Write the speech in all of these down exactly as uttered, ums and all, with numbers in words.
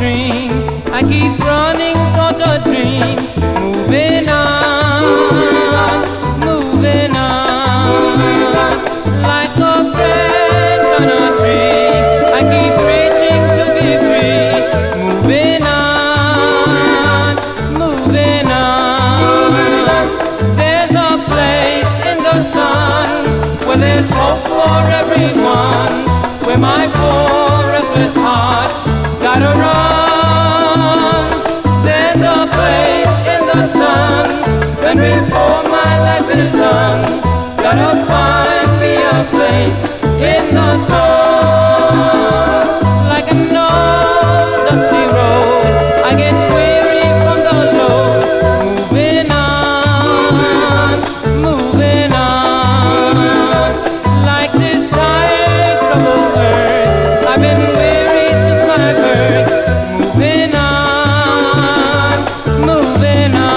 dream. I keep running towards a dream. Moving on, moving on. Like a branch on a tree, I keep reaching to be free. Moving on, moving on. There's a place in the sun where there's hope for everyone, where my poor restless heart gotta run. There's a place in the sun, and before my life is done, gotta find me a place in the sun. Like an old dusty road, I get weary from the load. Moving on, moving on. Like this tired, troubled earth, I've been weary since my birth. Moving on, moving on.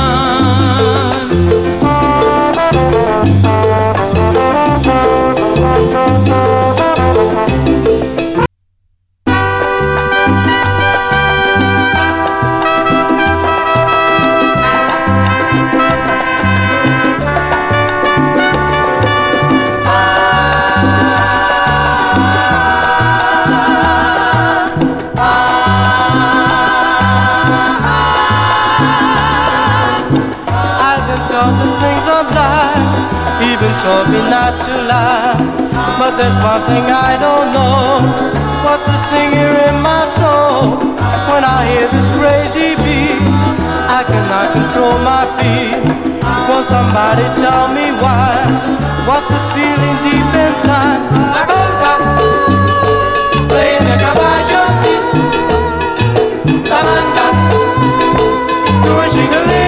The things of life even taught me not to lie. But there's one thing I don't know. What's this thing here in my soul? When I hear this crazy beat, I cannot control my feet. Won't somebody tell me why? What's this feeling deep inside? La conga, playing the caballo beat. La banda, doing shingling.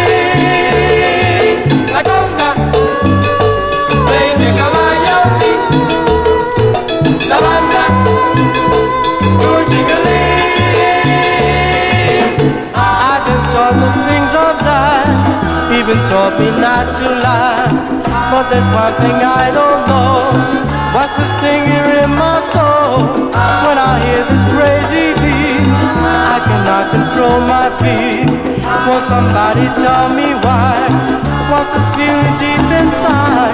The things of life even taught me not to lie. But there's one thing I don't know. What's this thing here in my soul? When I hear this crazy beat, I cannot control my feet. Won't somebody tell me why? What's this feeling deep inside?